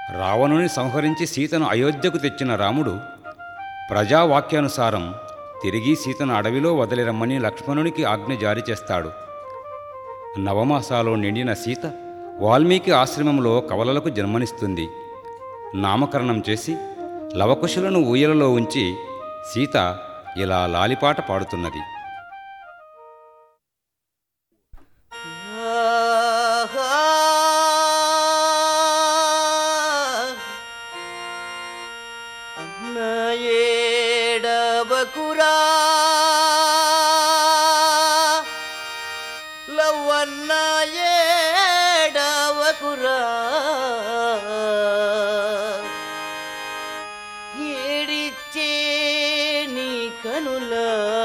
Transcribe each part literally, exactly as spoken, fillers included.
రావణుని సంహరించి సీతను అయోధ్యకు తెచ్చిన రాముడు ప్రజావాక్యానుసారం తిరిగి సీతను అడవిలో వదిలిరమ్మని లక్ష్మణునికి ఆజ్ఞ జారీ చేస్తాడు. నవమాసాలో నిండిన సీత వాల్మీకి ఆశ్రమంలో కవలలకు జన్మనిస్తుంది. నామకరణం చేసి లవకుశులను ఊయలలో ఉంచి సీత ఇలా లాలిపాట పాడుతున్నది. ఏడవకురా లవ్వన్న ఏడవకురా ఏడిచ్చే నీ కనుల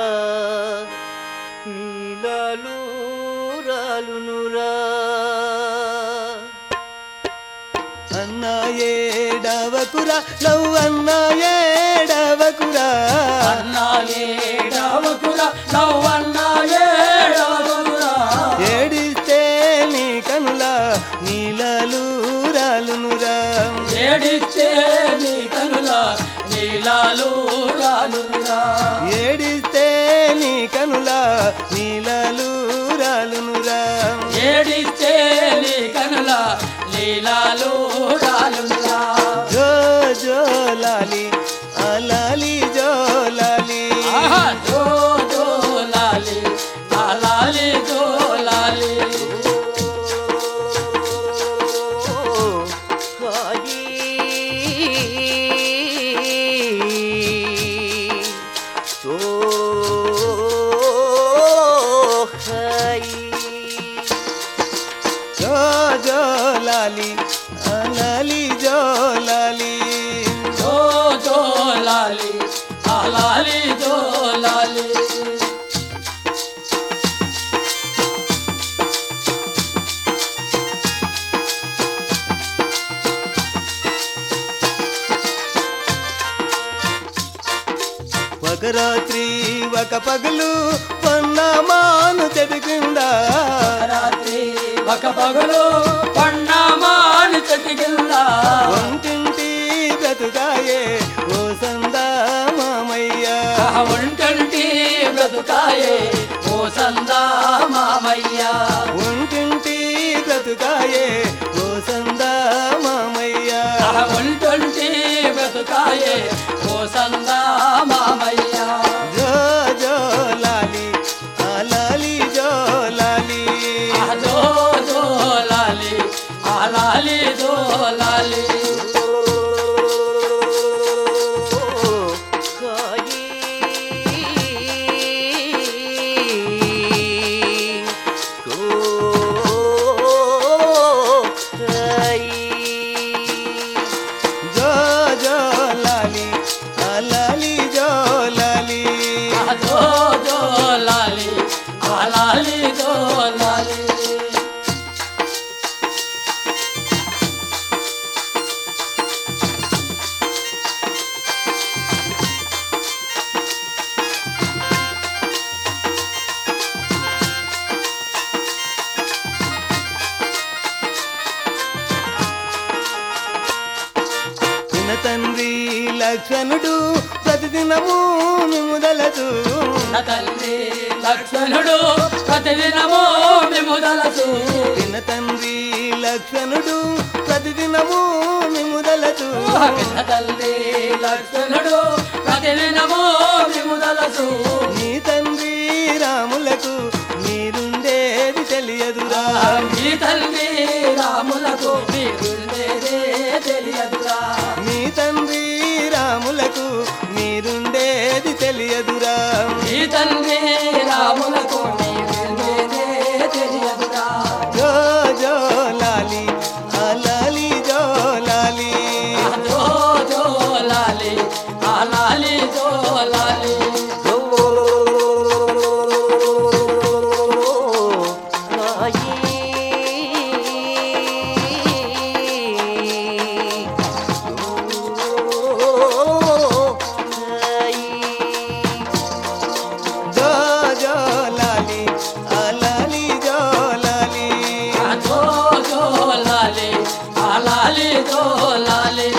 నీలాలు రాలునురా అన్న ఏడవకురా లవ్వన్న ఏడవకురా అన్న ఏడవకురా లవ్వన్న ఏడవకురా ఏడిస్తే నీ కనుల నీలాలు రాలునురా ఏడిచ్చే నీ కనుల నీలాలు రాలునురా ఏడిస్తే నీ కనుల నీలాలు రాలునురా ఏడిచ్చే నీ కనుల నీలాలు రాలునురా జో జో లాలి ఆ లాలి జో లాలి ఆహా జో జో లాలి ఆ లాలి జో లాలి జో జో లాలి ఆ లాలి జో లాలి జో జో లాలి ఆ లాలి జో లాలి ఒక రాత్రి ఒక పగలు పన్నమాను చెడుకుందా రాత్రి ఒక పగలు పన్నమాను చెట్టుకిందా ఒంటింటి బ్రతుకాయే ఓ సందా మామయ్య ఒంటంటి బ్రతుకాయే ఓ సందా మామయ్య ఒంటింటి బ్రతుకాయే ఓ సందా మామయ్య ఒంటంటి బ్రతుకాయే ఓ సందా మామయ్య జో జో లాలి ఆ లాలి జో లాలి ఆ జో జో లాలి ఆ లాలి జో లాలి జో జో లాలి ఆ లాలి జో లాలి ఆ జో జో లాలి ఆ లాలి జో లాలి చిన్న తండ్రి లక్ష్మణుడు ప్రతిదినము మిముదలదు నా తల్లి లక్ష్మణుడు ప్రతిదినము మిముదలసు చిన్న తండ్రి లక్ష్మణుడు ప్రతిదినము మిముదలదు పిన్న తల్లి లక్ష్మణుడు ప్రతిదినము మిముదలసు నీ తండ్రి రాములకు మీరుండేది తెలియదురా మీ తల్లి రాములకు మీరుండేదే తెలియదురా నీ తండ్రి రాములకు మీరుండేది తెలియదురా మీ తల్లి రాములకు మీరుండేదే తెలియదురా జో జో లాలి ఆ లాలి జో లాలి ఆ జో జో లాలి ఆ లాలి జో లాలి నాయీ జో లాలి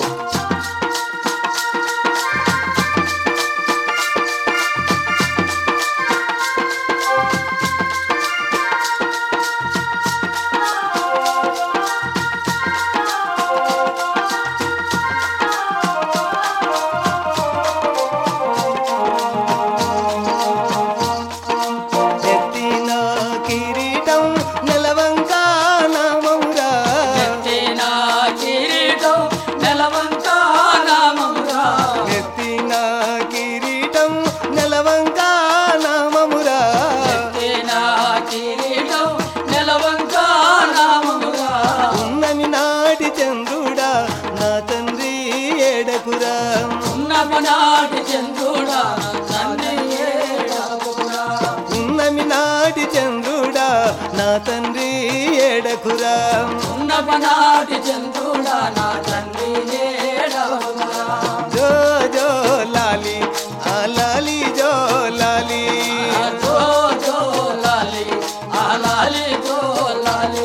ఎత్తిన కిరీటం నెలవంక నామమురా ఎత్తిన కిరీటం నెలవంక నామమురా ఎత్తిన కిరీటం నెలవంక నామమురా ఎత్తిన కిరీటం నెలవంక నామమురా ఉన్నమి నాటి చంద్రుడా నా తండ్రి ఏడకురా ఉన్నమనాటి చంద్రుడా తండ్రి ఏడకురా ఉన్నమి నాటి చంద్రుడా నా తండ్రి ఏడకురా ఉన్నమనాటి చంద్రుడా నా తండ్రి ఏడకురా జో జో లాలి ఆ లాలి జో లాలి జో జో లాలి ఆ లాలి జో లాలి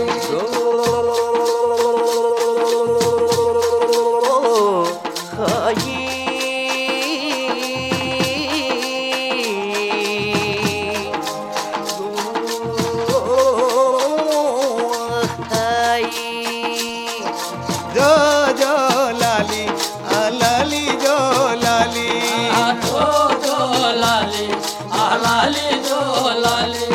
హాయి హాయి జో జో లాలి ఆ లాలి జో లాలి జో జో లాలి ఆ లాలి జో లాలి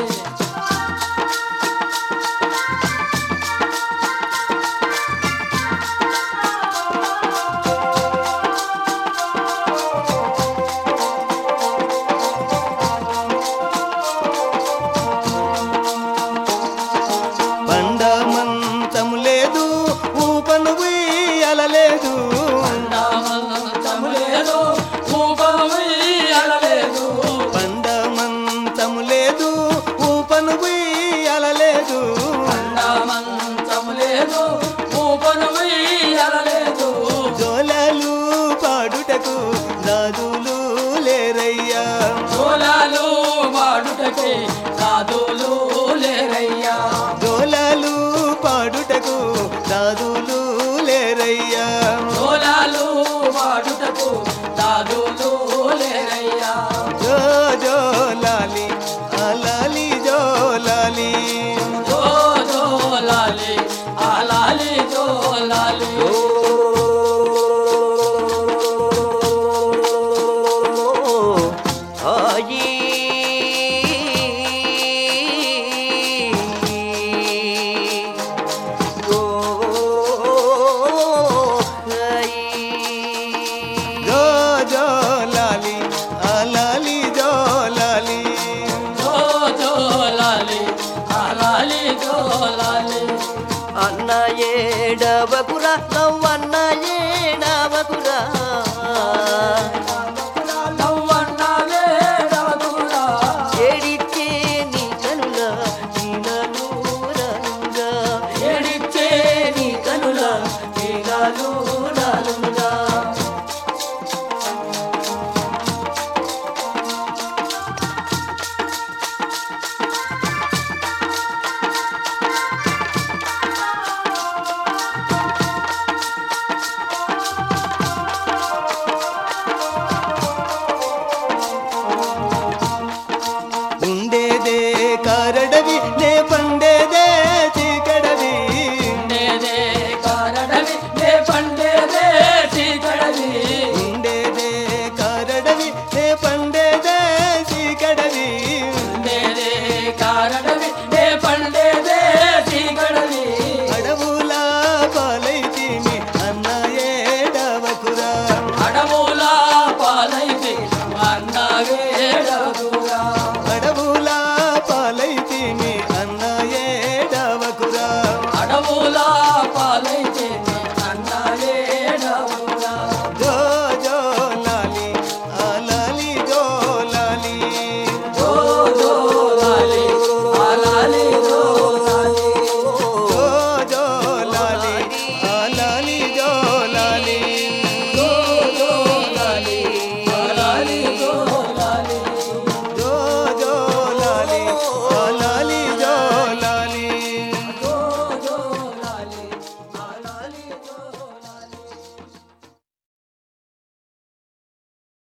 పండమంతము లేదు ఊపను ఉయ్యాలలేదు నామంతము లేదు ఊపము అలలేదు పండమంతము లేదు ఊపను ఉయ్యాలలేదు నామంతము లేదు ఊపను అలలేదు జోలాలు పాడుటకు దాదులు లేరయ్యా జోలాలు వాడుటకి కాదులు లేరయ్యా జోలాలు పాడుటకు దాదులు లేరయ్యా జోలాలు వాడుటకు దాదులు లేరయ్యా జో జో లాలి ఆ లాలి జో లాలి జో జో లాలి ఆ లాలి జో లాలి హాయి గో హాయి జో జో లాలి ఆ లాలి జో లాలి జో జో లాలి ఆ లాలి జో లాలి అన్న ఏడవకురా నవ్వన్న ఏడవకురా